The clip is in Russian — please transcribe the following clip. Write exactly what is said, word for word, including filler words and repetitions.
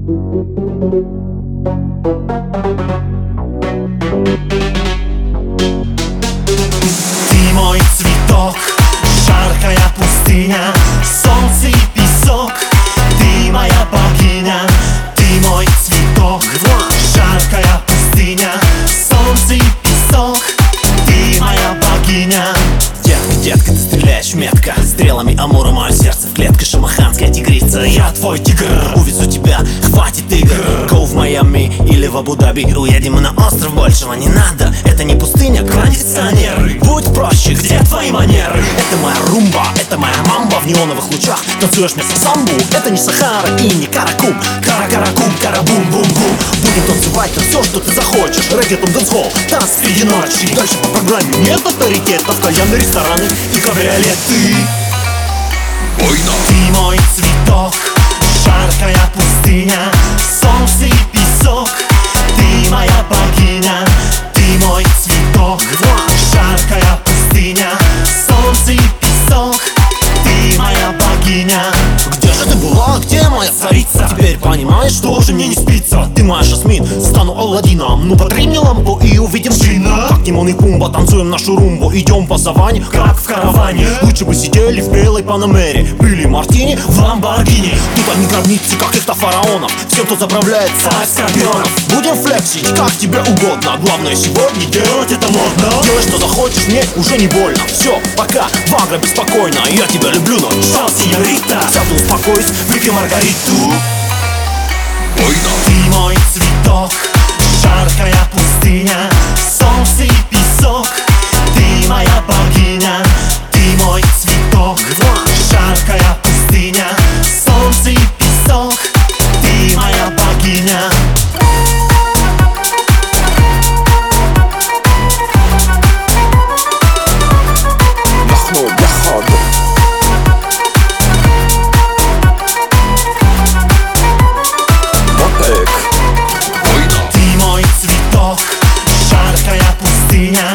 Ты мой цветок, жаркая пустыня, солнце и песок. Ты моя богиня. Ты мой цветок, жаркая пустыня, солнце и песок. Ты моя богиня. Детка, детка, ты стреляешь метко, стрелами Амура мое сердце в клетке шамаханская тигрица. Я твой тигр, увезу тебя, хватит игр. Go в Майами или в Абу-Даби, уедем мы на остров, большего не надо. Это не пустыня, кондиционеры. Будь проще, где твои манеры? Это моя румба, это моя мамба. В неоновых лучах танцуешь вместо самбу. Это не Сахара и не Каракум. Кара-каракум, кара-бум-бум-бум. Будем танцевать на все, что ты захочешь. Реггетон, дэнс-холл, танц среди ночи. Дальше по программе нет авторитетов, кальянные рестораны и кабриолеты. Война. Ты мой цветок, жаркая пустыня, солнце и песок. Ты моя богиня. Ты мой цветок, жаркая пустыня, солнце и песок. Ты моя богиня. Где же ты была? Где моя царица? Теперь понимаешь, что же мне не спится? Ты моя Жасмин, стану Аладдином. Ну подари мне лампу и увидим джина. Как Тимон и Пумба, танцуем нашу румбу. Идем по саванне, как в караване. Лучше бы сидели в белой Панамере, пили мартини в Ламборгини. Тут одни гробницы каких-то фараонов, всем, кто заправляет царь скорпионов. Будем флексить, как тебе угодно. Главное сегодня делать это модно. Делай, что захочешь, мне уже не больно. Все, пока, Вагра беспокойно. Я тебя люблю, но Шал, сеньорита. сяду, успокойся, выпей Маргариту. Война. Ты мой цветок, жаркая пустыня, солнце и песок. Ты моя богиня. Ты мой цветок, жаркая пустыня, солнце и песок. Ты моя богиня. Махну, бляхад. Ты мой цветок, жаркая пустыня,